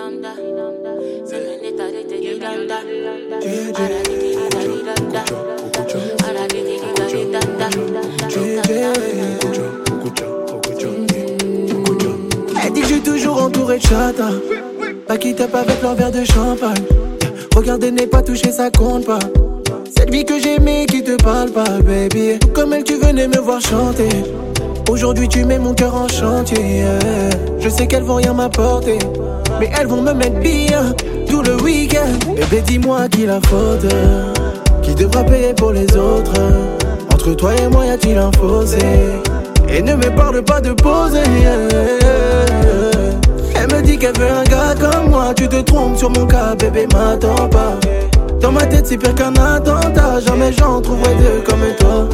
Elle dit que je suis toujours entouré de chata. Pas qui tape avec leur verre de champagne. Regarder n'est pas toucher, ça compte pas. Cette vie que j'aimais qui te parle pas, baby. Tout comme elle, tu venais me voir chanter. Aujourd'hui tu mets mon cœur en chantier, yeah. Je sais qu'elles vont rien m'apporter, mais elles vont me mettre bien tout le week-end. Bébé, dis-moi qui la faute, qui devra payer pour les autres. Entre toi et moi y a-t-il un fossé? Et ne me parle pas de poser, yeah. Elle me dit qu'elle veut un gars comme moi. Tu te trompes sur mon cas, bébé, m'attends pas. Dans ma tête c'est pire qu'un attentat. Jamais j'en trouverai deux comme toi.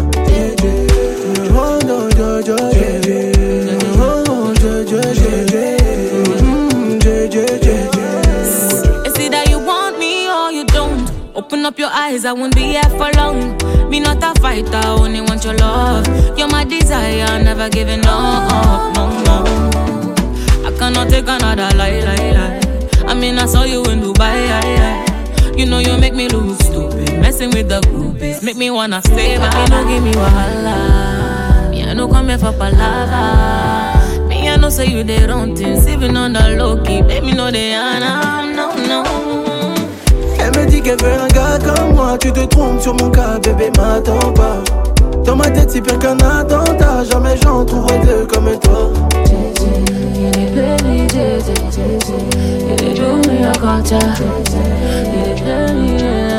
Is it that you want me or you don't? Open up your eyes, I won't be here for long. Me not a fighter, only want your love. You're my desire, never giving up, no, no. I cannot take another lie. I mean, I saw you in Dubai, You know you make me lose stupid. Messing with the groupies, make me wanna stay back. Me no give me wahala. Me I no come here for palava. Me I no say you dey run things, even on the low key. Baby no dey no, no. Elle me dit qu'elle veut un gars comme moi. Tu te trompes sur mon cas, bébé, m'attends pas. Dans ma tête c'est pire qu'un attentat. Jamais j'en trouverai deux comme toi. You do me a culture. You